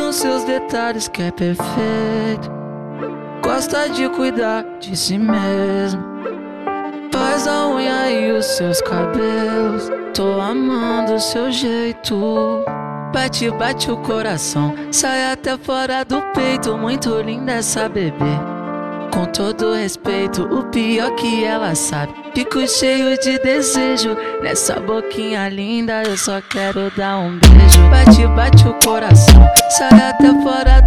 nos seus detalhes que é perfeito. Gosta de cuidar de si mesmo. Faz a unha e os seus cabelos. Tô amando o seu jeito. Bate, bate o coração, sai até fora do peito. Muito linda essa bebê. Com todo respeito, o pior que ela sabe. Fico cheio de desejo nessa boquinha linda, eu só quero dar um beijo. Bate, bate o coração, sai até fora